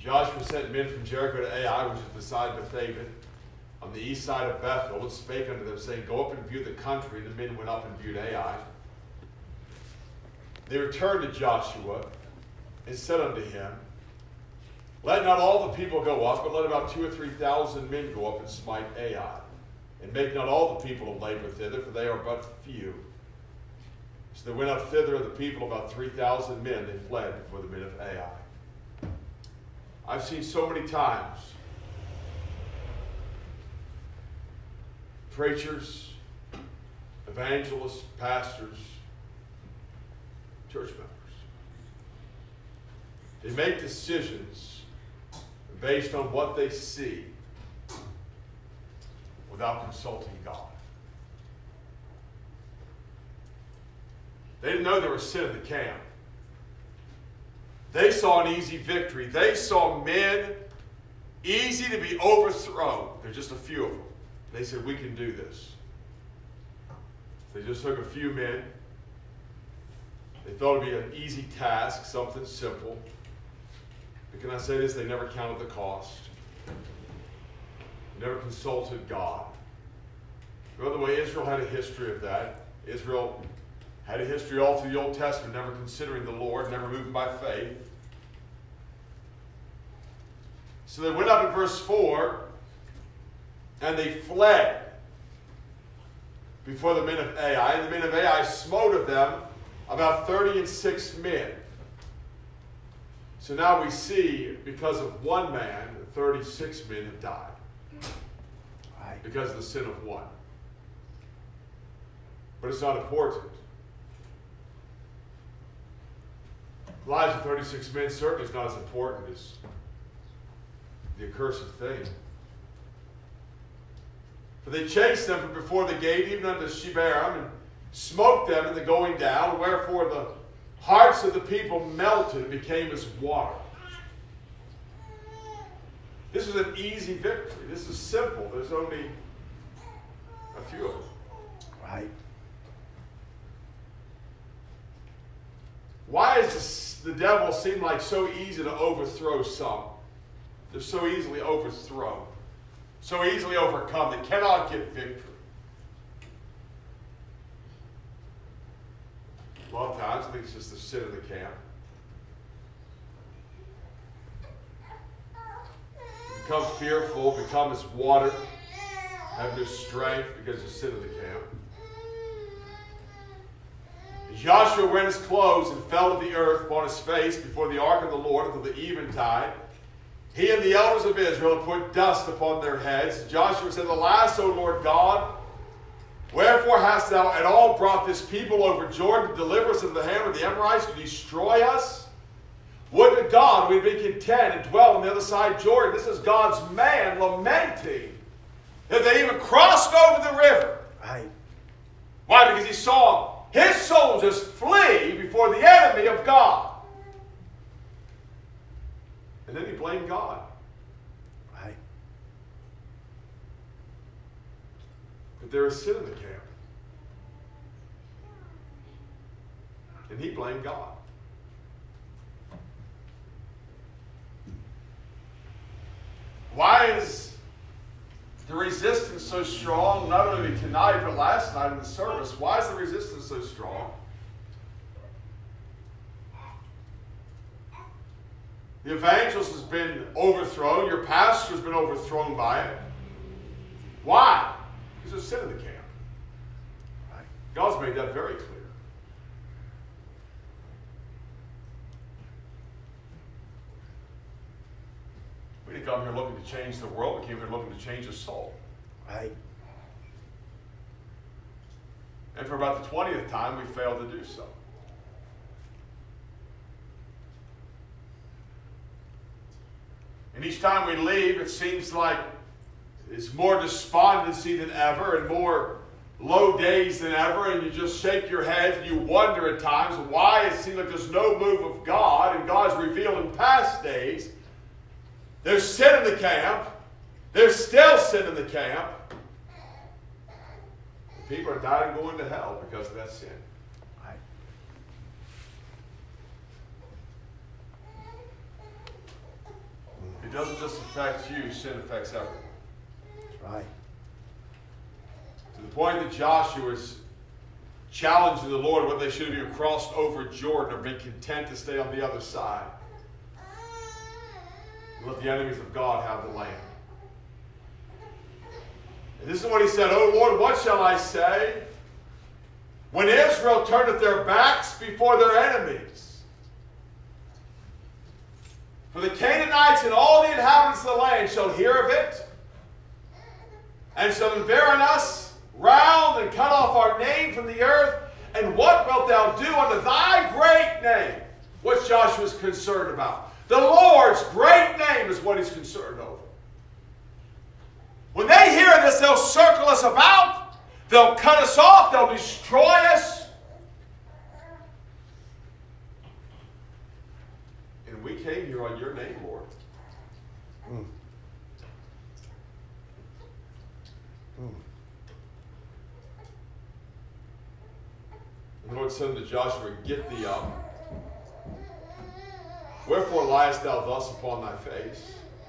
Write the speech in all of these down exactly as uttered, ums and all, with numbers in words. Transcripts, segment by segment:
Joshua sent men from Jericho to Ai, which is beside Bethaven, on the east side of Bethel, and spake unto them, saying, Go up and view the country. And the men went up and viewed Ai. They returned to Joshua and said unto him, Let not all the people go up, but let about two or three thousand men go up and smite Ai. And make not all the people of labor thither, for they are but few. So they went up thither, the people, about three thousand men. They fled before the men of Ai. I've seen so many times preachers, evangelists, pastors, church members, they make decisions based on what they see without consulting God. They didn't know there was sin in the camp. They saw an easy victory. They saw men easy to be overthrown. There's just a few of them. They said, we can do this. They just took a few men. They thought it would be an easy task, something simple. But can I say this? They never counted the cost. Never consulted God. By the way, Israel had a history of that. Israel had a history all through the Old Testament, never considering the Lord, never moving by faith. So they went up in verse four, and they fled before the men of Ai. And the men of Ai smote of them about thirty and six men. So now we see, because of one man, thirty-six men have died. Right. Because of the sin of one. But it's not important. The lives of thirty-six men certainly is not as important as the accursed thing. For they chased them from before the gate, even unto Shebarim, and smote them in the going down, wherefore the hearts of the people melted and became as water. This is an easy victory. This is simple. There's only a few of them. Right. Why does this, the devil seem like so easy to overthrow some? They're so easily overthrown, so easily overcome. They cannot get victory. A lot of times I think it's just the sin of the camp. Become fearful, become as water, have no strength because of the sin of the camp. Joshua rent his clothes and fell to the earth upon his face before the ark of the Lord until the eventide. He and the elders of Israel put dust upon their heads. Joshua said, Alas, O Lord God, wherefore hast thou at all brought this people over Jordan to deliver us into the hand of the Amorites to destroy us? Would to God we'd be content and dwell on the other side of Jordan. This is God's man lamenting that they even crossed over the river. Right. Why? Because he saw his soldiers flee before the enemy of God. And then he blamed God. Right. But there is sin in the camp. And he blamed God. Why is the resistance so strong, not only tonight, but last night in the service? Why is the resistance so strong? The evangelist has been overthrown. Your pastor has been overthrown by it. Why? Because there's sin in the camp. Right. God's made that very clear. We didn't come here looking to change the world. We came here looking to change his soul. Right. And for about the twentieth time, we failed to do so. And each time we leave, it seems like it's more despondency than ever and more low days than ever, and you just shake your head and you wonder at times why it seems like there's no move of God, and God's revealed in past days. There's sin in the camp. There's still sin in the camp. People are dying and going to hell because of that sin. Right. doesn't just affect you, sin affects everyone. That's right. To the point that Joshua is challenging the Lord whether they should have crossed over Jordan or been content to stay on the other side. And let the enemies of God have the land. And this is what he said, "O Lord, what shall I say? When Israel turneth their backs before their enemies. For the Canaanites and all the inhabitants of the land shall hear of it, and shall unbarren us round and cut off our name from the earth. And what wilt thou do unto thy great name?" What's Joshua's concerned about? The Lord's great name is what he's concerned over. When they hear this, they'll circle us about. They'll cut us off. They'll destroy us. And we came here on your name, Lord. Mm. Mm. The Lord said to Joshua, "Get thee up. Wherefore liest thou thus upon thy face?"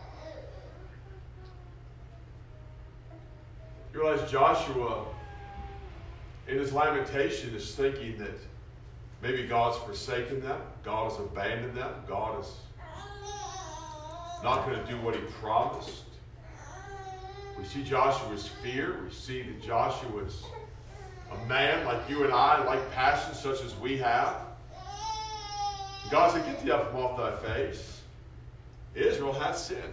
You realize Joshua, in his lamentation, is thinking that maybe God's forsaken them, God has abandoned them, God is not going to do what he promised. We see Joshua's fear. We see that Joshua's a man like you and I, like passions such as we have. God said, "Get thee up from off thy face. Israel hath sinned."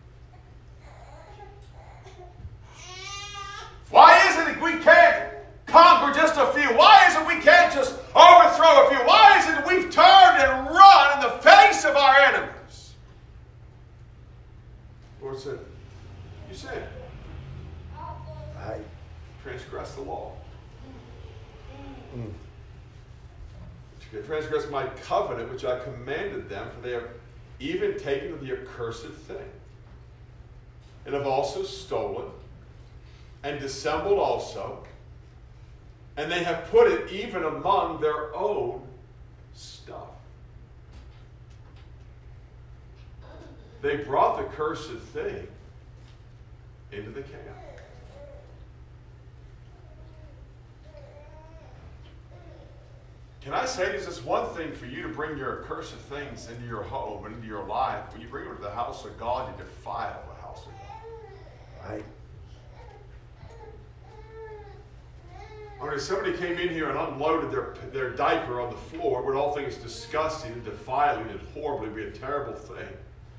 Why is it that we can't conquer just a few? Why is it we can't just overthrow a few? Why is it that we've turned and run in the face of our enemies? The Lord said, "You sinned. Right. Transgress the law. Mm. You transgress my covenant which I commanded them, for they have even taken of the accursed thing, and have also stolen, and dissembled also, and they have put it even among their own stuff." They brought the cursed thing into the camp. Can I say this? It's one thing for you to bring your accursed things into your home and into your life. When you bring them to the house of God, you defile the house of God. Right. I mean, if somebody came in here and unloaded their, their diaper on the floor, we'd all think it's disgusting and defiling and horrible. It'd be a terrible thing.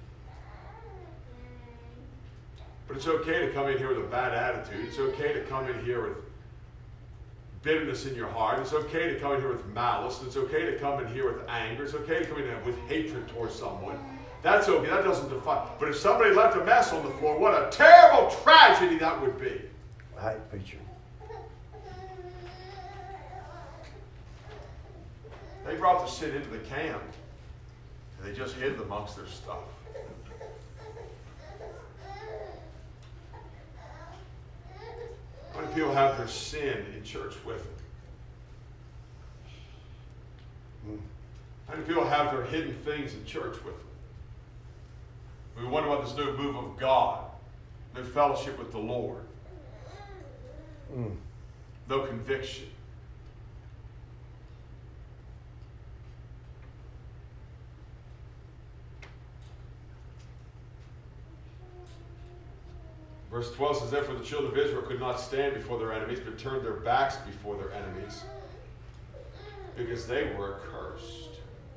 But it's okay to come in here with a bad attitude. It's okay to come in here with bitterness in your heart. It's okay to come in here with malice. It's okay to come in here with anger. It's okay to come in here with hatred towards someone. That's okay. That doesn't define. But if somebody left a mess on the floor, what a terrible tragedy that would be. Right, preacher. They brought the sin into the camp, and they just hid it amongst their stuff. How many people have their sin in church with them? Mm. How many people have their hidden things in church with them? We wonder about this new move of God, no fellowship with the Lord, Mm. no conviction. Verse twelve says, "Therefore the children of Israel could not stand before their enemies, but turned their backs before their enemies, because they were accursed.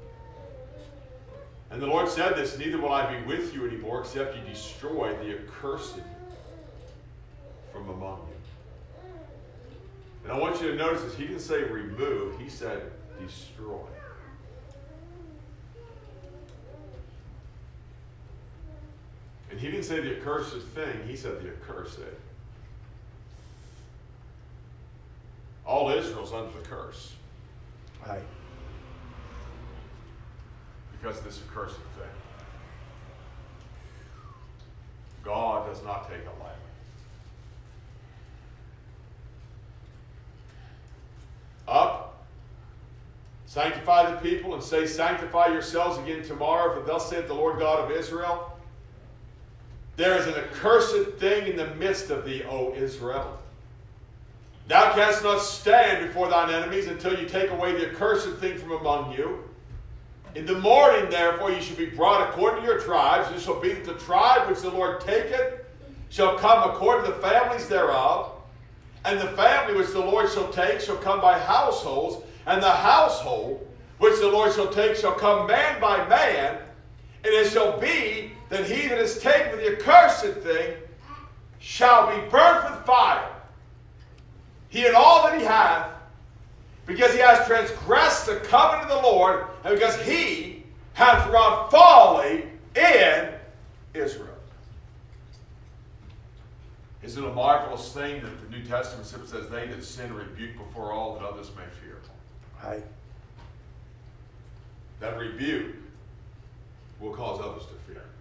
And the Lord said this, Neither will I be with you anymore, except you destroy the accursed from among you." And I want you to notice this. He didn't say remove. He said destroy. And he didn't say the accursed thing. He said the accursed. All Israel's under the curse. Right. Because of this accursed thing. God does not take it lightly. Up, sanctify the people, and say, "Sanctify yourselves again tomorrow, for thus saith the Lord God of Israel, There is an accursed thing in the midst of thee, O Israel. Thou canst not stand before thine enemies until you take away the accursed thing from among you. In the morning, therefore, you shall be brought according to your tribes. It shall be that the tribe which the Lord taketh shall come according to the families thereof. And the family which the Lord shall take shall come by households. And the household which the Lord shall take shall come man by man. And it shall be that he that is taken with the accursed thing shall be burnt with fire. He and all that he hath, because he has transgressed the covenant of the Lord, and because he hath wrought folly in Israel. Isn't it a marvelous thing that the New Testament says, they that sin rebuke before all that others may fear? Right. That rebuke will cause others to fear.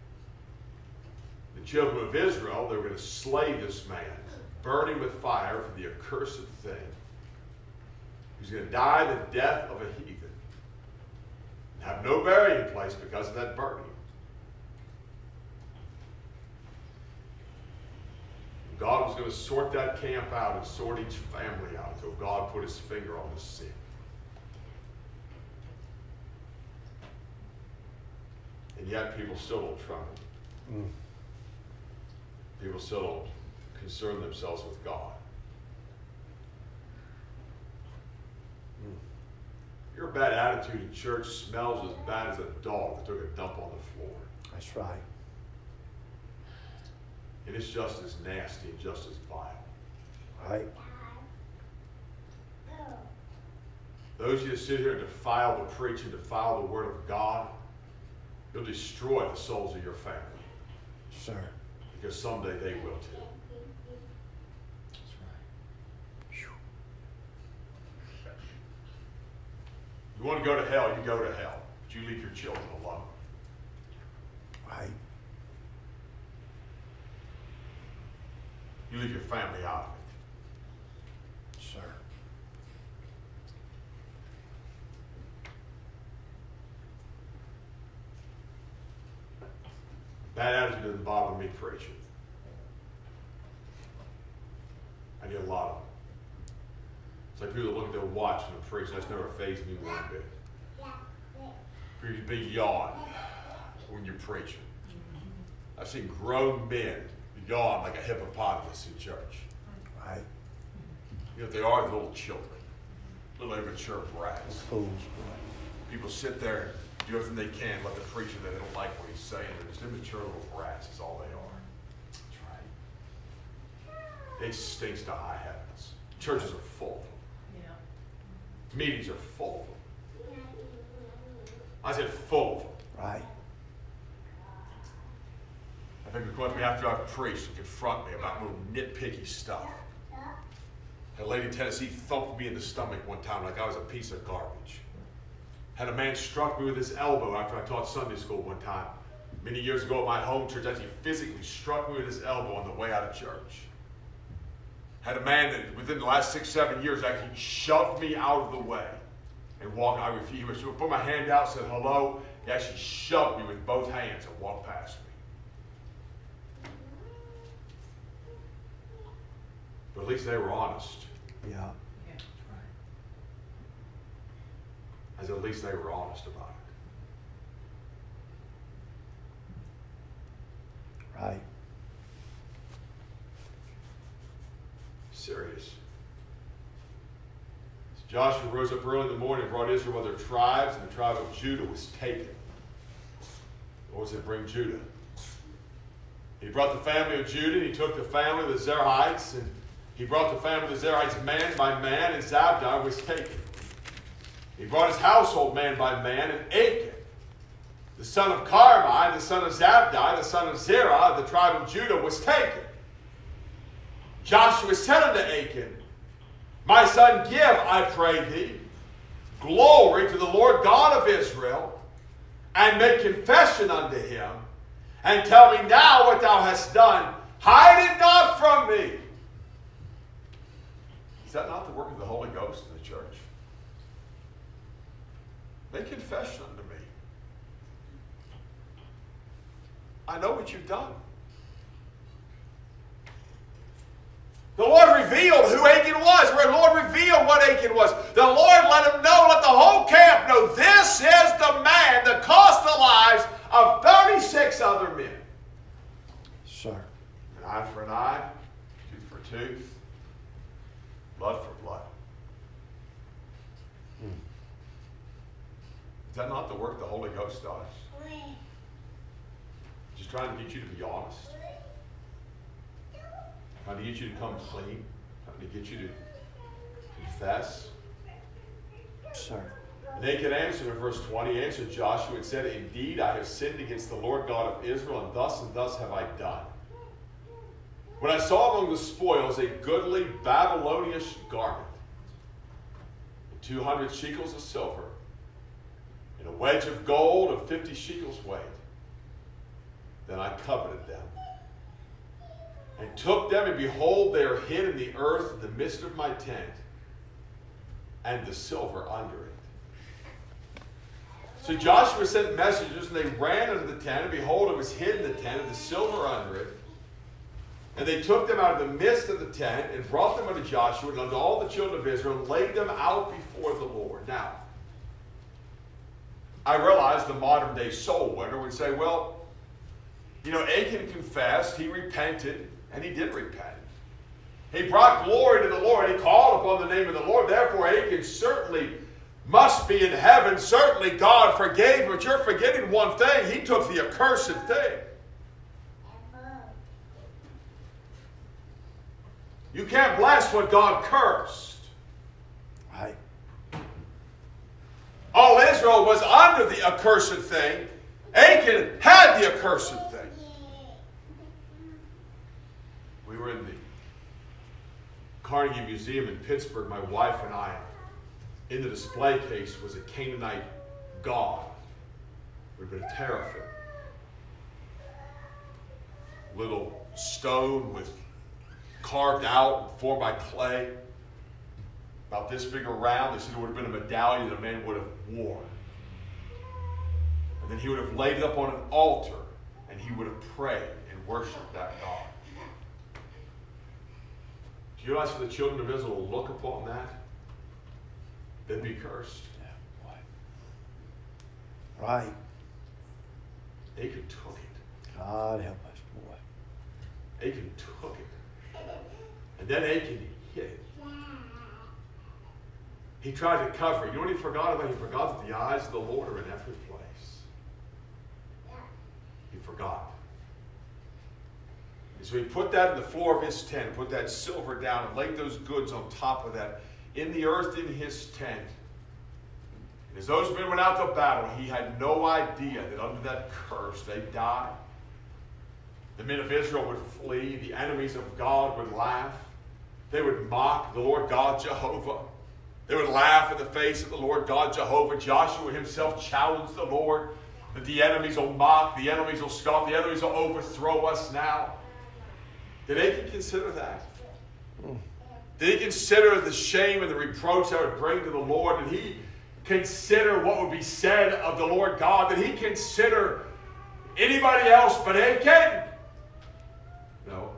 The children of Israel, they were going to slay this man, burn him with fire for the accursed thing. He was going to die the death of a heathen. And have no burying place because of that burning. God was going to sort that camp out and sort each family out until God put his finger on the sin. And yet people still don't tremble. Mm. People still don't concern themselves with God. Mm. Your bad attitude in church smells as bad as a dog that took a dump on the floor. That's right. And it's just as nasty and just as vile. Right. Those of you that sit here and defile the preaching, defile the word of God, you'll destroy the souls of your family. Sir. Because someday they will too. That's right. You want to go to hell, you go to hell. But you leave your children alone. Right. You leave your family out of it. Sir. Bad attitude doesn't bother me preaching. I get a lot of them. It's like people that look at their watch and I'm preaching. That's never fazed me one bit. For you to be yawn when you're preaching. I've seen grown men yawn like a hippopotamus in church. Right. You know what they are? They're little children. Little immature brats. Fools, boy. People sit there and do everything they can, let the preacher that they don't like what he's saying. They're just immature little brats is all they are. That's right. It stinks to high heavens. Churches are full of them. Yeah. Meetings are full of them. I said full of them. Right. I think they come up to me after I've preached and confront me about little nitpicky stuff. Had a lady in Tennessee thumped me in the stomach one time like I was a piece of garbage. Had a man struck me with his elbow after I taught Sunday school one time. Many years ago at my home church, actually physically struck me with his elbow on the way out of church. Had a man that within the last six, seven years actually shoved me out of the way and walked. I refused. He put my hand out, said hello. He actually shoved me with both hands and walked past me. But at least they were honest. Yeah. Yeah, that's right. As at least they were honest about it. Right. Serious. So Joshua rose up early in the morning and brought Israel by their tribes, and the tribe of Judah was taken. What was it bring Judah? He brought the family of Judah, and he took the family of the Zerahites, and he brought the family of the Zerahites man by man, and Zabdi was taken. He brought his household man by man, and Achan, the son of Carmi, the son of Zabdi, the son of Zerah, the tribe of Judah, was taken. Joshua said unto Achan, my son, give, I pray thee, glory to the Lord God of Israel, and make confession unto him, and tell me now what thou hast done. Hide it not from me. Is that not the work of the Holy Ghost in the church? Make confession unto me. I know what you've done. Joshua, and the Lord revealed what Achan was. The Lord let him know, let the whole camp know, this is the man that cost the lives of thirty-six other men. Sir. An eye for an eye, tooth for tooth, blood for blood. Hmm. Is that not the work the Holy Ghost does? Just trying to get you to be honest. Trying to get you to come clean. Trying to get you to confess. Sir. And Achan answered in verse twenty, he answered Joshua and said, indeed, I have sinned against the Lord God of Israel, and thus and thus have I done. When I saw among the spoils a goodly Babylonish garment, and two hundred shekels of silver, and a wedge of gold of fifty shekels weight, then I coveted them, and took them, and behold, they are hid in the earth in the midst of my tent, and the silver under it. So Joshua sent messengers, and they ran into the tent, and behold, it was hid in the tent, and the silver under it. And they took them out of the midst of the tent, and brought them unto Joshua and unto all the children of Israel, and laid them out before the Lord. Now, I realize the modern day soul winner would say, well, you know, Achan confessed, he repented, and he did repent. He brought glory to the Lord. He called upon the name of the Lord. Therefore, Achan certainly must be in heaven. Certainly, God forgave him. But you're forgetting one thing. He took the accursed thing. You can't bless what God cursed. Right. All Israel was under the accursed thing. Achan had the accursed thing. We were in the Carnegie Museum in Pittsburgh, my wife and I. In the display case was a Canaanite god. It would have been a teraphim. Little stone with carved out, formed by clay. About this big around. They said it would have been a medallion that a man would have worn. And then he would have laid it up on an altar, and he would have prayed and worshiped that God. Do you realize for the children of Israel to look upon that, they'd be cursed? Yeah, boy. Right. Achan took it. God help us, boy. Achan took it. And then Achan hid it. He tried to cover it. You know what he forgot about? He forgot that the eyes of the Lord are in every place. He forgot. And so he put that in the floor of his tent, put that silver down, and laid those goods on top of that in the earth in his tent. And as those men went out to battle, he had no idea that under that curse they'd die. The men of Israel would flee. The enemies of God would laugh. They would mock the Lord God Jehovah. They would laugh in the face of the Lord God Jehovah. Joshua himself challenged the Lord that the enemies will mock, the enemies will scoff, the enemies will overthrow us now. Did Achan consider that? Did he consider the shame and the reproach that would bring to the Lord? Did he consider what would be said of the Lord God? Did he consider anybody else but Achan? No.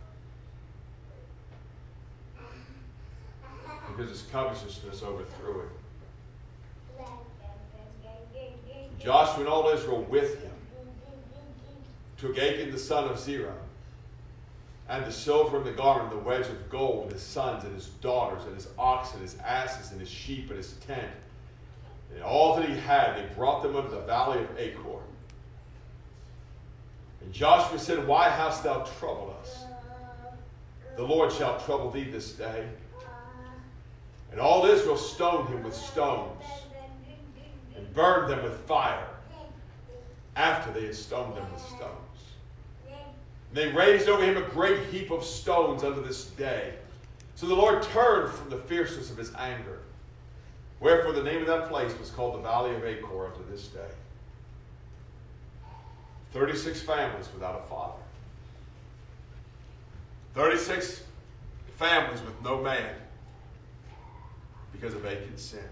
Because his covetousness overthrew him. Joshua and all Israel with him took Achan the son of Zerah, and the silver and the garment, and the wedge of gold, and his sons and his daughters, and his oxen, his asses, and his sheep, and his tent, and all that he had. They brought them unto the valley of Achor. And Joshua said, why hast thou troubled us? The Lord shall trouble thee this day. And all Israel stoned him with stones, and burned them with fire, after they had stoned them with stones. And they raised over him a great heap of stones unto this day. So the Lord turned from the fierceness of his anger. Wherefore the name of that place was called the Valley of Achor unto this day. Thirty-six families without a father. Thirty-six families with no man, because of Achan's sin.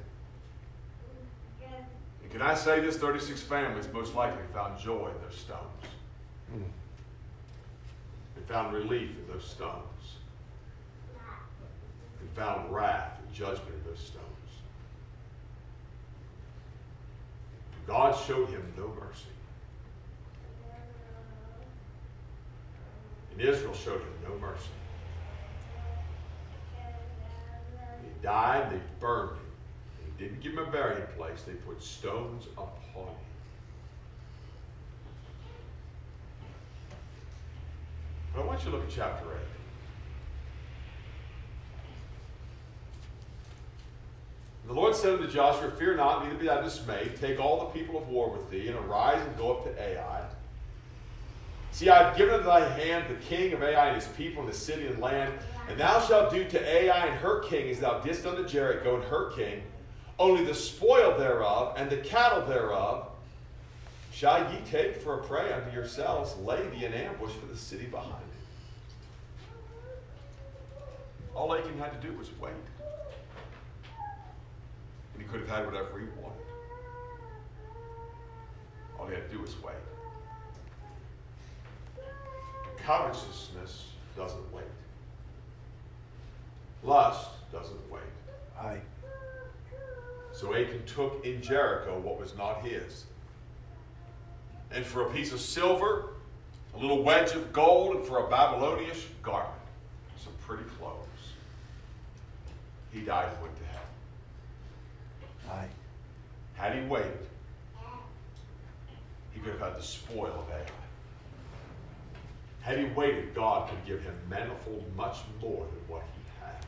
And can I say this? thirty-six families most likely found joy in their stones. Mm. And found relief in those stones. and found wrath and judgment in those stones. God showed him no mercy. And Israel showed him no mercy. He died, they burned him. They didn't give him a burying place, they put stones upon him. But I want you to look at chapter eight. The Lord said unto Joshua, fear not, neither be thou dismayed. Take all the people of war with thee, and arise and go up to Ai. See, I have given into thy hand the king of Ai and his people and the city and land. And thou shalt do to Ai and her king as thou didst unto Jericho and her king. Only the spoil thereof and the cattle thereof shall ye take for a prey unto yourselves. Lay thee in ambush for the city behind it. All Achan had to do was wait. And he could have had whatever he wanted. All he had to do was wait. Covetousness doesn't wait. Lust doesn't wait. Aye. So Achan took in Jericho what was not his. And for a piece of silver, a little wedge of gold, and for a Babylonish garment, some pretty clothes, he died and went to hell. Aye. Had he waited, he could have had the spoil of Ai. Had he waited, God could give him manifold much more than what he had.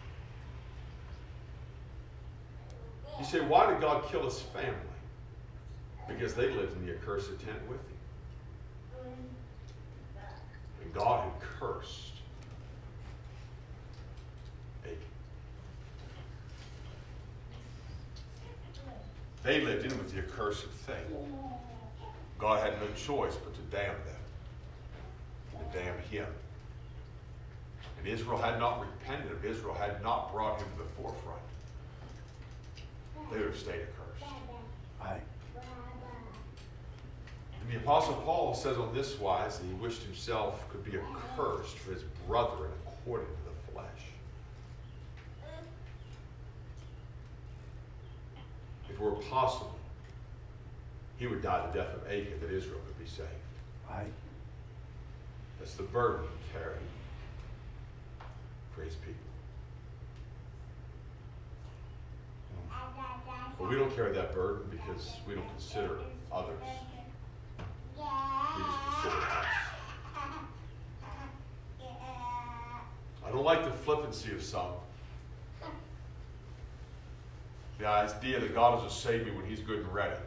You say, why did God kill his family? Because they lived in the accursed tent with him. And God had cursed Achan. They lived in with the accursed thing. God had no choice but to damn them. To damn him. And Israel had not repented. If Israel had not brought him to the forefront, they would have stayed accursed. Aye. And the Apostle Paul says on this wise that he wished himself could be accursed for his brethren according to the flesh. If it were possible, he would die the death of Achan that Israel could be saved. Aye. That's the burden he carried for his people. But we don't carry that burden because we don't consider others. We just consider us. I don't like the flippancy of some. The idea that God will just save me when he's good and ready.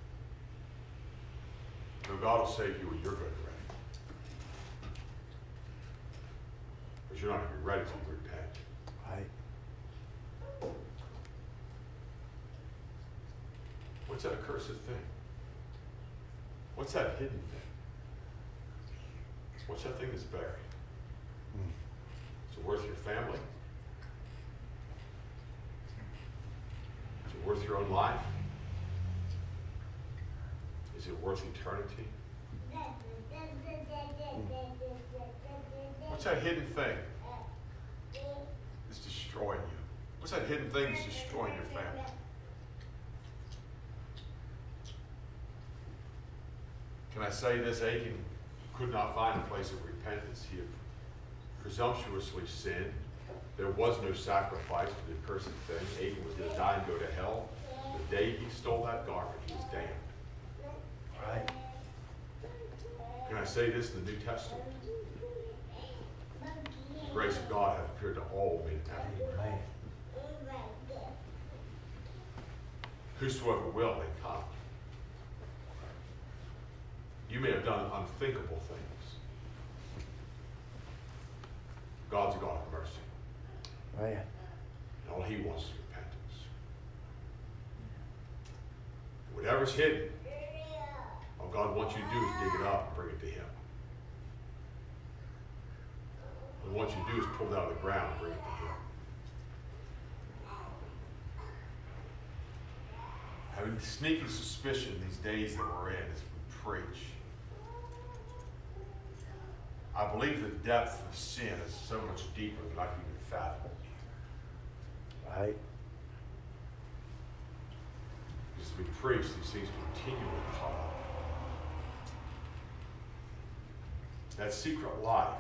No, God will save you when you're good and ready. But you're not going to be ready to repent. Aye. What's that accursed thing? What's that hidden thing? What's that thing that's buried? Mm. Is it worth your family? Is it worth your own life? Is it worth eternity? What's that hidden thing that's destroying you? What's that hidden thing that's destroying your family? Can I say this? Achan could not find a place of repentance. He had presumptuously sinned. There was no sacrifice for the accursed thing. Achan was going to die and go to hell. The day he stole that garment, he was damned. Right. Can I say this in the New Testament? The grace of God hath appeared to all men everywhere. Amen. Whosoever will may come. You may have done unthinkable things. God's a God of mercy. Right. And all he wants is repentance. Whatever's hidden, all God wants you to do is dig it up and bring it to him. What he wants you to do is pull it out of the ground and bring it to him. Having a sneaky suspicion these days that we're in as we preach, I believe the depth of sin is so much deeper than I can even fathom. Right. Because to be preached, these things continually come up. That secret life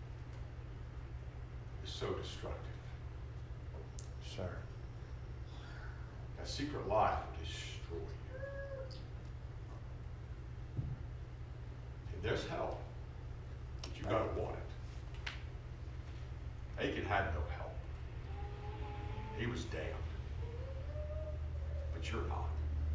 is so destructive. Sir. That secret life will destroy you. And there's hell, but you've got to want it. Achan had no help. He was damned. But you're not.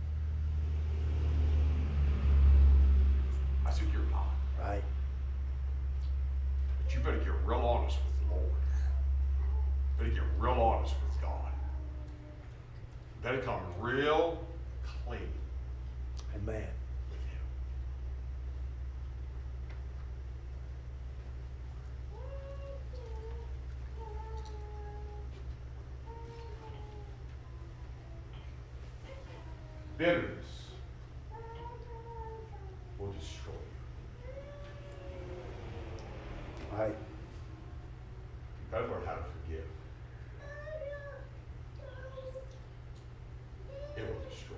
I said, you're not. Right. But you better get real honest with the Lord. You better get real honest with God. You better come real clean Amen. with Him. Bitterness will destroy you. Right. You better learn how to forgive. It will destroy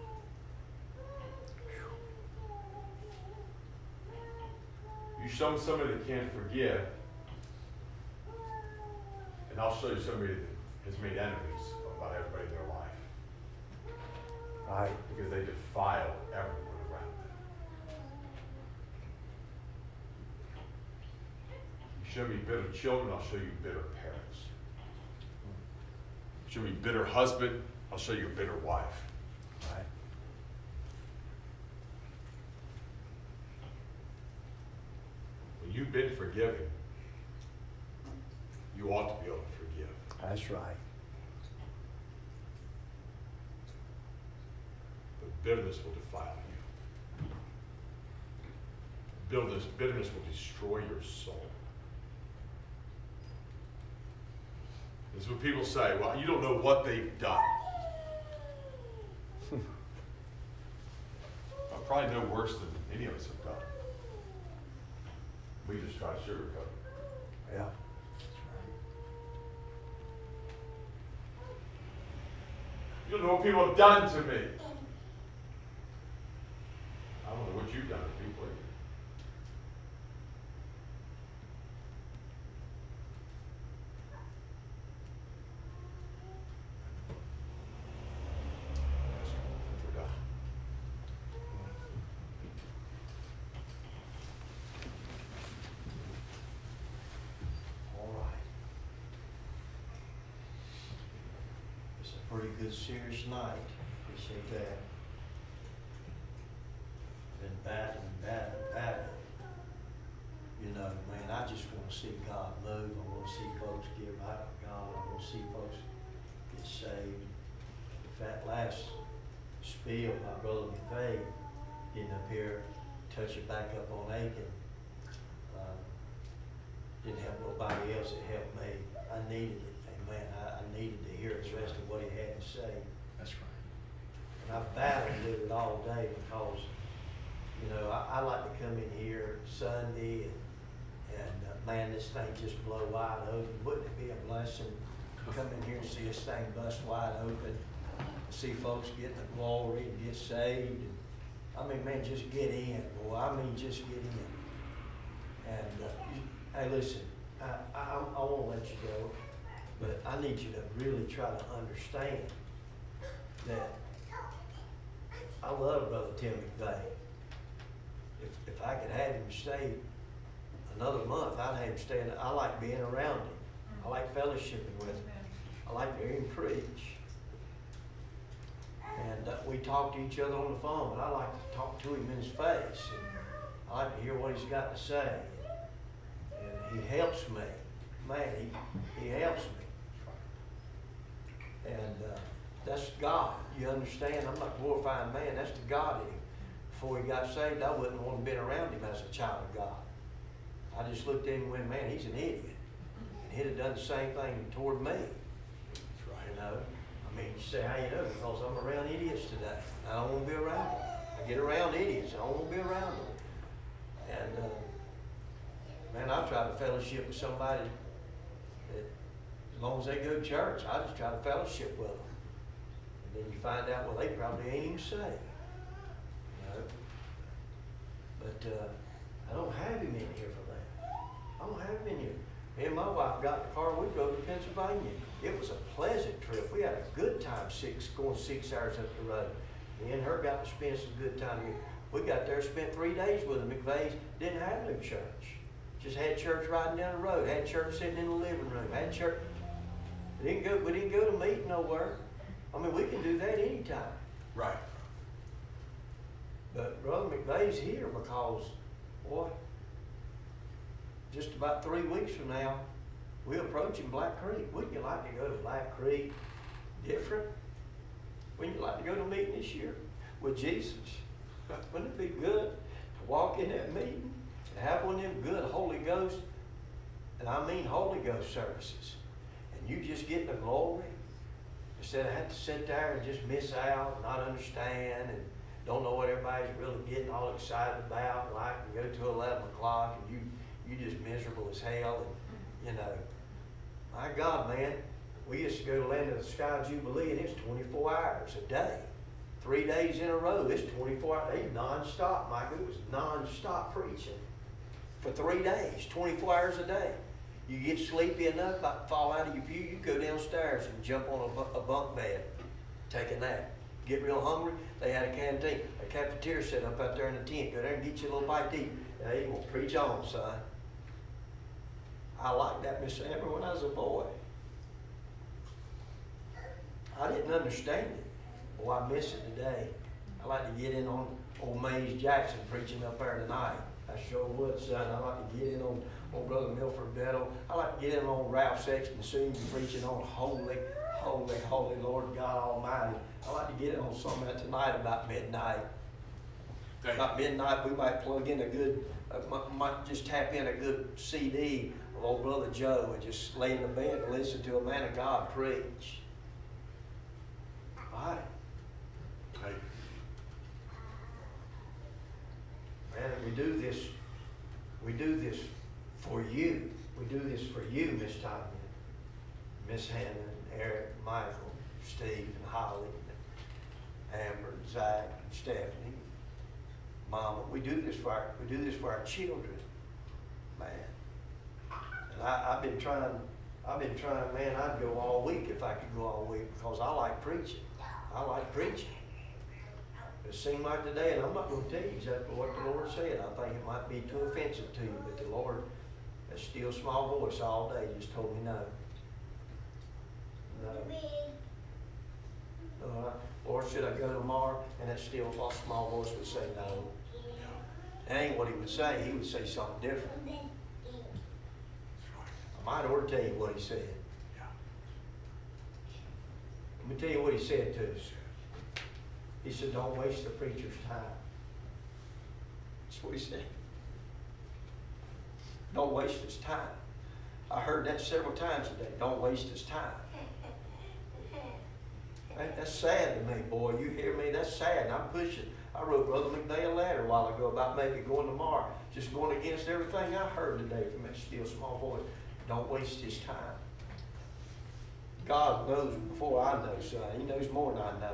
you. You show me somebody that can't forgive, and I'll show you somebody that has made enemies about everybody in their life. Right. Because they defile everyone around them. You show me bitter children, I'll show you bitter parents. Show me bitter husband, I'll show you a bitter wife. Right. When you've been forgiven, you ought to be able to forgive. That's right. But bitterness will defile you. Bitterness, bitterness will destroy your soul. This is what people say, well, you don't know what they've done. I probably know worse than any of us have done. We just try to sugarcoat it. Yeah. You don't know what people have done to me. I don't know what you've done to people either. All right. It's a pretty good serious night. Appreciate that. Been battling, battling, battling. You know, man, I just want to see God move. I want to see folks get right with God. I want to see folks get saved. If that last spiel, my brother McVeigh getting up here, touching back up on Achan, uh, didn't help nobody else. It helped me. I needed it. Amen. I, I needed to hear the rest of what he had to say. That's right. And I've battled with it all day because, you know, I, I like to come in here Sunday and, and uh, man, this thing just blow wide open. Wouldn't it be a blessing to come in here and see this thing bust wide open, see folks getting the glory and get saved? And, I mean, man, just get in, boy. I mean, just get in. And uh, you, hey, listen, I, I, I won't let you go, but I need you to really try to understand that I love Brother Tim McVeigh. If, if I could have him stay another month, I'd have him stay. I like being around him. I like fellowshipping with him. I like to hear him preach. And uh, we talk to each other on the phone, but I like to talk to him in his face. And I like to hear what he's got to say. And he helps me. Man, he, he helps me. And uh, that's God. You understand? I'm not glorifying man. That's the God in him. Before he got saved, I wouldn't want to be around him as a child of God. I just looked at him and went, man, he's an idiot. And he'd have done the same thing toward me. That's right. You know? I mean, you say, how you know? Because I'm around idiots today. I don't want to be around them. I get around idiots. I don't want to be around them. And, uh, man, I try to fellowship with somebody that As long as they go to church, I just try to fellowship with them. And then you find out, well, they probably ain't even saved. You know? But uh, I don't have him in here for that. I don't have him in here. Me and my wife got in the car, we drove to Pennsylvania. It was a pleasant trip. We had a good time six, going six hours up the road. Me and her got to spend some good time. We got there, spent three days with them. McVeigh's didn't have no church. Just had church riding down the road, had church sitting in the living room, had church. We didn't go, we didn't go to meet nowhere. I mean, we can do that anytime. Right. But Brother McVeigh's here because, boy, just about three weeks from now, we're approaching Black Creek. Wouldn't you like to go to Black Creek different? Wouldn't you like to go to a meeting this year with Jesus? Wouldn't it be good to walk in that meeting and have one of them good Holy Ghost, and I mean Holy Ghost services, and you just get the glory instead of having to sit there and just miss out and not understand and don't know what everybody's really getting all excited about, like, and go to eleven o'clock and you you just miserable as hell, and you know, my God, man, we used to go to Land of the Sky Jubilee, and it's twenty-four hours a day, three days in a row. It's twenty-four hours, they non-stop, Mike. It was non-stop preaching for three days, twenty-four hours a day. You get sleepy enough, about to fall out of your pew, you go downstairs and jump on a, bu- a bunk bed, take a nap. Get real hungry, they had a canteen, a cafeteria set up out there in the tent. Go there and get you a little bite to eat. Now you gonna preach on, son. I liked that, Miss Amber, when I was a boy. I didn't understand it. Boy, I miss it today. I like to get in on old Mays Jackson preaching up there tonight. I sure would, son. I like to get in on, on Brother Milford Bettle. I like to get in on Ralph Sexton Senior preaching on Holy, Holy, Holy Lord God Almighty. I like to get in on some of that tonight about midnight. About midnight, we might plug in a good, uh, might, might just tap in a good C D of old Brother Joe and just lay in the bed and listen to a man of God preach. All right. Hey. Man, we do this, we do this for you. We do this for you, Miss Tanya, Miss Hannah, and Eric, Michael, Steve, and Holly, and Amber, and Zach, and Stephanie, Mama. We do this for our, we do this for our children, man. And I, I've been trying, I've been trying, man, I'd go all week if I could go all week because I like preaching. I like preaching. It seemed like today, and I'm not going to tell you exactly what the Lord said. I think it might be too offensive to you, but the Lord, that still small voice all day, just told me no. No. Uh, Lord, should I go tomorrow? And that still small voice would say no. That ain't what he would say. He would say something different. I might ought to tell you what he said. Let me tell you what he said to us. He said, don't waste the preacher's time. That's what he said. Don't waste his time. I heard that several times today. Don't waste his time. That's sad to me, boy. You hear me? That's sad. And I'm pushing. I wrote Brother McNeil a letter a while ago about maybe going tomorrow. Just going against everything I heard today from that still small voice. Don't waste his time. God knows before I know, son. He knows more than I know.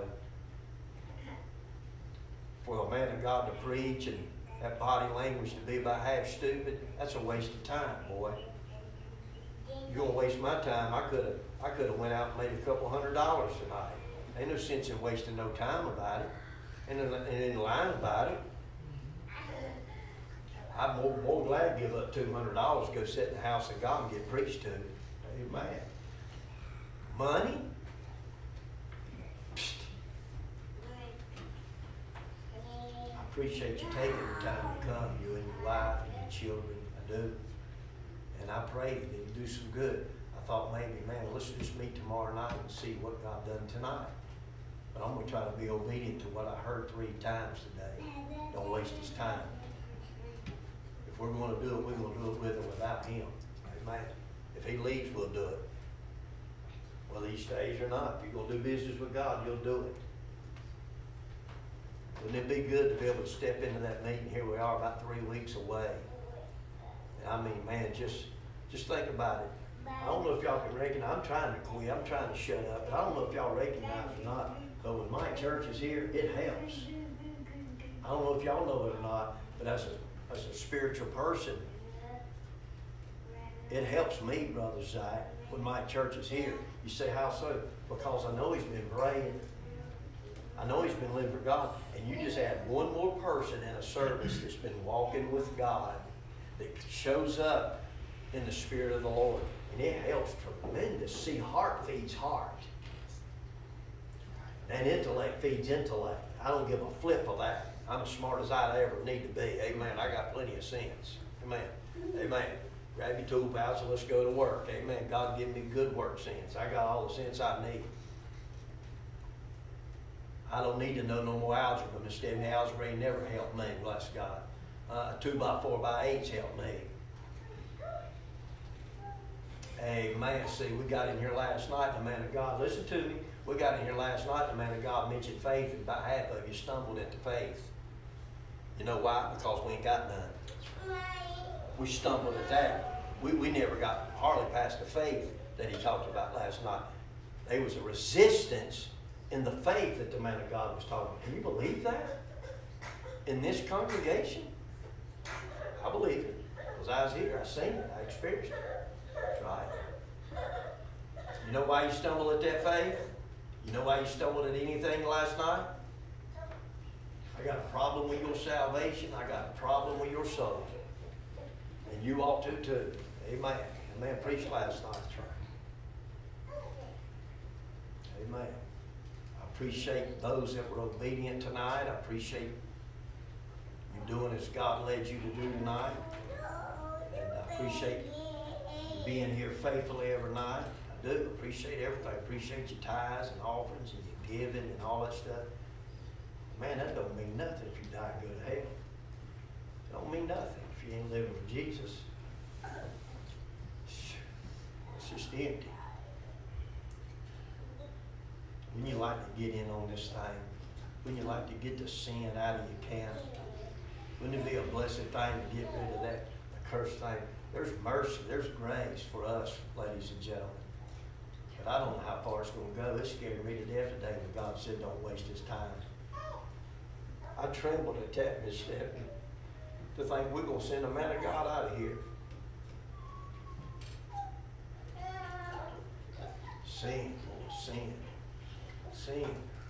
For a man of God to preach and that body language to be about half stupid, that's a waste of time, boy. You're gonna waste my time. I could have I could have went out and made a couple hundred dollars tonight. Ain't no sense in wasting no time about it. And in, and in line about it. I'm more, more glad to give up two hundred dollars to go sit in the house of God and get preached to. Amen. Money? Psst. I appreciate you taking the time to come, you and your wife and your children. I do. And I pray that it'll do some good. I thought maybe, man, let's just meet tomorrow night and see what God done tonight. But I'm going to try to be obedient to what I heard three times today. Don't waste his time. If we're going to do it, we're going to do it with or without him. Amen. If he leaves, we'll do it. Whether he stays or not. If you're going to do business with God, you'll do it. Wouldn't it be good to be able to step into that meeting? Here we are about three weeks away. And I mean, man, just, just think about it. I don't know if y'all can recognize, I'm trying to quit, I'm trying to shut up, but I don't know if y'all recognize it or not, but when my church is here, it helps. I don't know if y'all know it or not, but as a, as a spiritual person, it helps me, Brother Zach, when my church is here. You say, how so? Because I know he's been praying. I know he's been living for God. And you just add one more person in a service that's been walking with God, that shows up in the Spirit of the Lord. And it helps tremendous. See, heart feeds heart. And intellect feeds intellect. I don't give a flip of that. I'm as smart as I ever need to be. Amen. I got plenty of sense. Amen. Amen. Grab your tool pouch and let's go to work. Amen. God give me good work sense. I got all the sense I need. I don't need to know no more algebra. Miss Stephanie, algebra ain't never helped me, bless God. Uh, two by four by eights helped me. Amen. See, we got in here last night, the man of God, listen to me. We got in here last night, the man of God mentioned faith, and about half of you stumbled into faith. You know why? Because we ain't got none. We stumbled at that. We, we never got hardly past the faith that he talked about last night. There was a resistance in the faith that the man of God was talking about. Can you believe that? In this congregation? I believe it. Because I was here, I seen it, I experienced it. That's right. You know why you stumbled at that faith? You know why you stumbled at anything last night? I got a problem with your salvation. I got a problem with your soul. And you ought to too. Amen. The man preached last night. That's right. Amen. I appreciate those that were obedient tonight. I appreciate you doing as God led you to do tonight. And I appreciate you being here faithfully every night. I do appreciate everything. I appreciate your tithes and offerings and your giving and all that stuff. Man, that don't mean nothing if you die and go to hell. It don't mean nothing if you ain't living for Jesus. It's just empty. Wouldn't you like to get in on this thing? Wouldn't you like to get the sin out of your camp? Wouldn't it be a blessed thing to get rid of that accursed thing? There's mercy, there's grace for us, ladies and gentlemen. But I don't know how far it's going to go. It scared me to death today when God said don't waste his time. I trembled at that, Miss Stephanie, to think we're going to send a man of God out of here. Sin, Lord, sin, sin.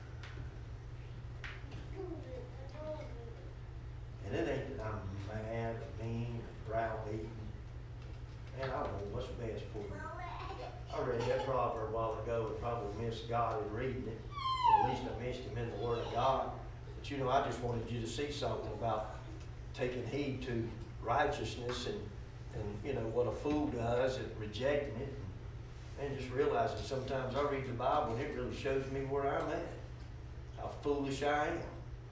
And it ain't that I'm mad or mean or browbeaten. Man, I don't know what's best for me. I read that proverb a while ago and probably missed God in reading it. At least I missed him in the Word of God. But you know, I just wanted you to see something about taking heed to righteousness and, and you know, what a fool does and rejecting it. And just realizing sometimes I read the Bible and it really shows me where I'm at. How foolish I am.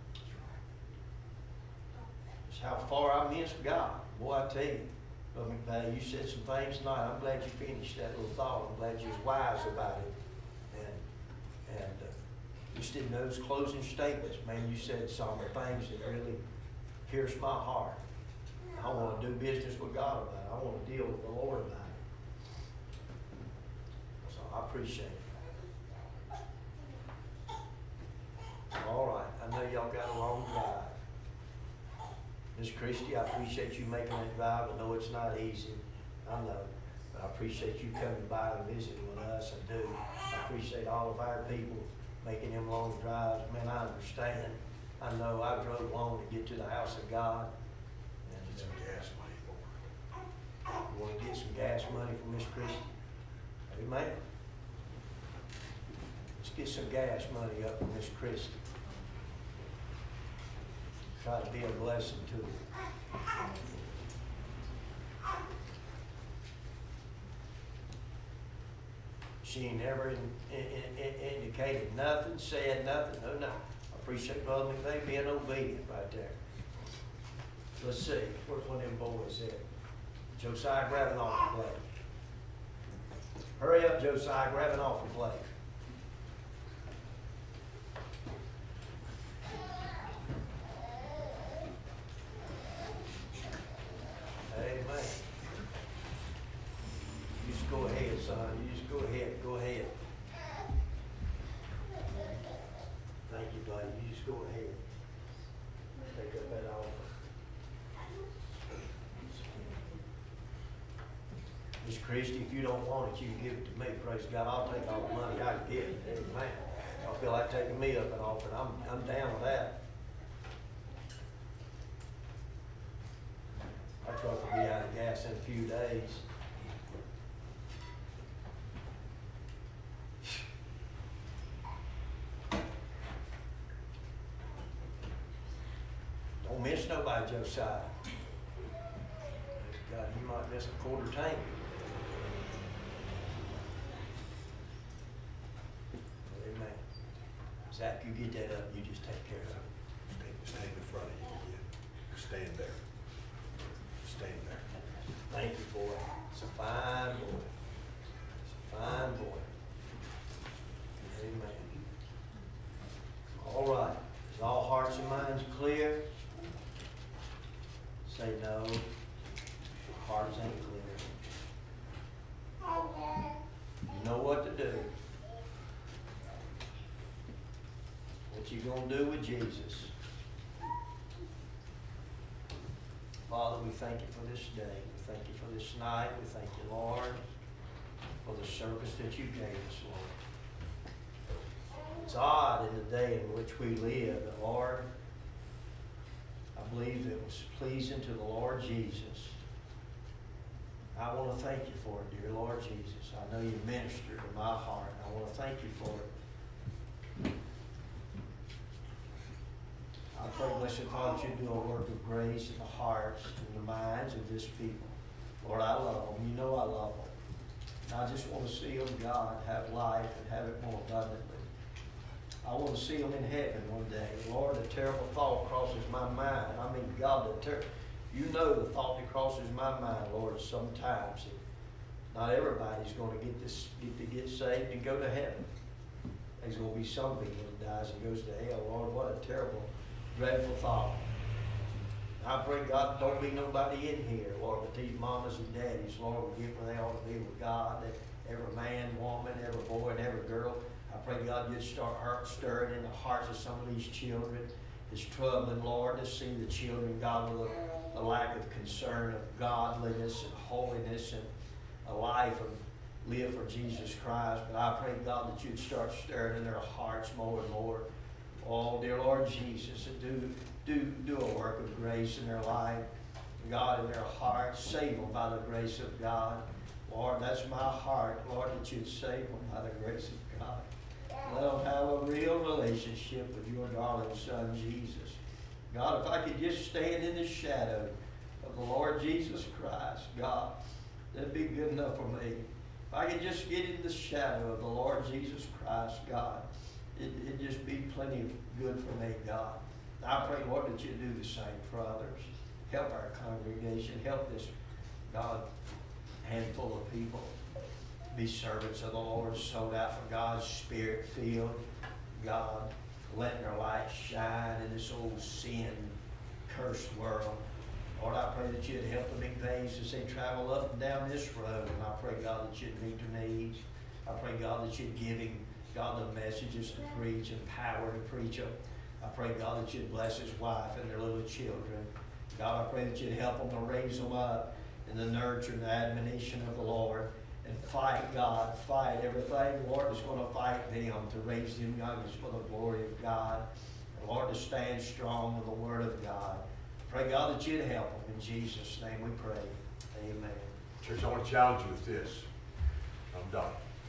Just how far I miss God. Boy, I tell you. Brother McVeigh, you said some things tonight. I'm glad you finished that little thought. I'm glad you was wise about it. And and uh, just in those closing statements, man, you said some things that really pierced my heart. I want to do business with God about it. I want to deal with the Lord about it. So I appreciate it. All right. I know y'all got a long drive. Miss Christie, I appreciate you making that drive. I know it's not easy. I know. But I appreciate you coming by and visiting with us. I do. I appreciate all of our people making them long drives. Man, I understand. I know I drove long to get to the house of God. And, Get some gas money for her. You want to get some gas money from Miss Christie? Amen. Let's get some gas money up from Miss Christie. Try to be a blessing to her. She ain't never in, in, in, indicated nothing, said nothing. No, no. I appreciate Brother McVeigh being obedient right there. Let's see. Where's one of them boys at? Josiah, grab an offering plate. Hurry up, Josiah. Grab an offering plate. Amen. You just go ahead. son. You just go ahead. Go ahead. Thank you, buddy. You just go ahead. Take up that offer. Miss Christie, if you don't want it, you can give it to me. Praise God. I'll take all the money I can get. Amen. I feel like taking me up an offer. I'm, I'm down with that. Our truck will be out of gas in a few days. Don't miss nobody, Josiah. God, you might miss a quarter tank. Amen. Zach, you get that up, you just take care of it. Stand, stand in front of you. Yeah. Stand there. Stand there. Thank you, boy. It's a fine boy. It's a fine boy. Amen. All right. Is all hearts and minds clear? Say no. Hearts ain't clear. You know what to do. What you gonna do with Jesus? Father, we thank you for this day. We thank you for this night. We thank you, Lord, for the service that you gave us, Lord. It's odd in the day in which we live that, Lord, I believe it was pleasing to the Lord Jesus. I want to thank you for it, dear Lord Jesus. I know you ministered to my heart. I want to thank you for it. I pray, blessed Father, that you do a work of grace in the hearts and the minds of this people. Lord, I love them. You know I love them. And I just want to see them, God, have life and have it more abundantly. I want to see them in heaven one day. Lord, a terrible thought crosses my mind. I mean, God, the ter- you know the thought that crosses my mind, Lord, sometimes. Not everybody's going to get this, get to get saved and go to heaven. There's going to be some people that dies and goes to hell. Lord, what a terrible, dreadful thought. I pray, God, don't be nobody in here, Lord, but these mamas and daddies, Lord, will get where they ought to be with God. That every man, woman, every boy, and every girl, I pray, God, you'd start heart stirring in the hearts of some of these children. It's troubling, Lord, to see the children, God, with a, a lack of concern of godliness and holiness and a life of live for Jesus Christ. But I pray, God, that you'd start stirring in their hearts more and more. Oh, dear Lord Jesus, and do, do, do a work of grace in their life. God, in their hearts, save them by the grace of God. Lord, that's my heart, Lord, that you'd save them by the grace of God. Let them have a real relationship with your darling Son, Jesus. God, if I could just stand in the shadow of the Lord Jesus Christ, God, that'd be good enough for me. If I could just get in the shadow of the Lord Jesus Christ, God, it, it'd just be plenty of good for me, God. I pray, Lord, that you do the same for others. Help our congregation. Help this, God, handful of people be servants of the Lord, sold out for God's Spirit-filled, God, letting their light shine in this old sin-cursed world. Lord, I pray that you'd help them in vains as they travel up and down this road. And I pray, God, that you'd meet their needs. I pray, God, that you'd give him, God, the messages to preach and power to preach them. I pray, God, that you'd bless his wife and their little children. God, I pray that you'd help them to raise them up in the nurture and the admonition of the Lord. And fight, God, fight everything, Lord, is going to fight them to raise them youngest for the glory of God. And Lord, to stand strong in the Word of God. Pray, God, that you'd help them. In Jesus' name we pray. Amen. Church, I want to challenge you with this. I'm done.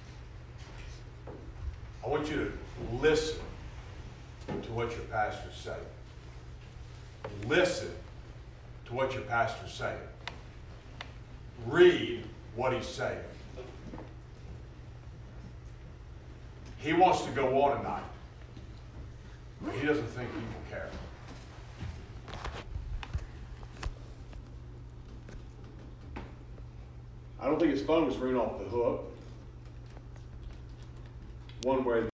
I want you to listen to what your pastor's saying. Listen to what your pastor's saying. Read what he's saying. He wants to go on tonight, but he doesn't think people care. I don't think his phone was ringing off the hook. One way